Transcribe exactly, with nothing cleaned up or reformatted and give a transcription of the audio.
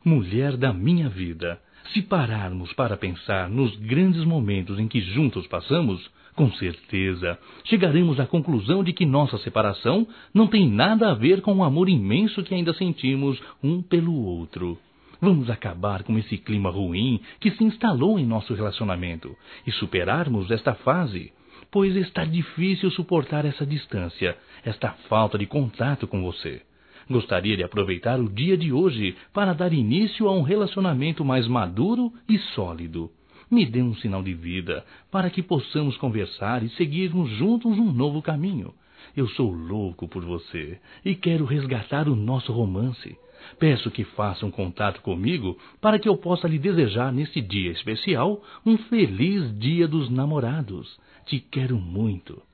Mulher da minha vida, se pararmos para pensar nos grandes momentos em que juntos passamos, com certeza chegaremos à conclusão de que nossa separação não tem nada a ver com o amor imenso que ainda sentimos um pelo outro. Vamos acabar com esse clima ruim que se instalou em nosso relacionamento e superarmos esta fase, pois está difícil suportar essa distância, esta falta de contato com você. Gostaria de aproveitar o dia de hoje para dar início a um relacionamento mais maduro e sólido. Me dê um sinal de vida para que possamos conversar e seguirmos juntos um novo caminho. Eu sou louco por você e quero resgatar o nosso romance. Peço que faça um contato comigo para que eu possa lhe desejar neste dia especial um feliz Dia dos Namorados. Te quero muito.